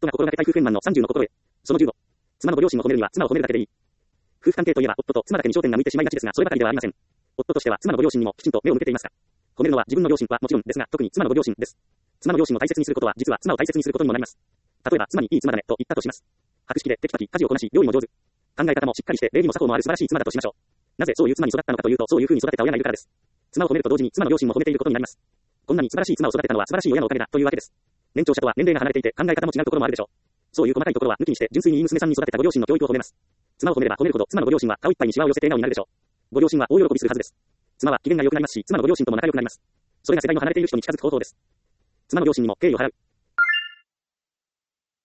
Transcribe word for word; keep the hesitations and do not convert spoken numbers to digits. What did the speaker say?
夫が心がけたい夫婦円満のさんじゅうの心得。そのじゅうご。妻のご両親を褒めるには妻を褒めるだけでいい。夫婦関係といえば夫と妻だけに焦点が向いてしまいがちですが、そればかりではありません。夫としては妻のご両親にもきちんと目を向けていますか。褒めるのは自分の両親はもちろんですが、特に妻のご両親です。妻の両親を大切にすることは実は妻を大切にすることにもなります。例えば妻にいい妻だねと言ったとします。博識でテキパキ家事をこなし料理も上手。考え方もしっかりして礼儀も作法もある素晴らしい妻だとしましょう。なぜそういう妻に育ったのかというと、そういう風に育てた親がいるからです。妻を褒めると同時に妻の両親も褒めていることになります。こんなに素晴らしい妻を育てたのは素晴らしい親のおかげだというわけです。年長者とは年齢が離れていて考え方も違うところもあるでしょう。そういう細かいところは抜きにして純粋にいい娘さんに育てたご両親の教育を褒めます。妻を褒めれば褒めるほど妻のご両親は顔いっぱいにシワを寄せて笑顔になるでしょう。ご両親は大喜びするはずです。妻は機嫌が良くなりますし、妻のご両親とも仲良くなります。それが世代の離れている人に近づく方法です。妻の両親にも敬意を払う。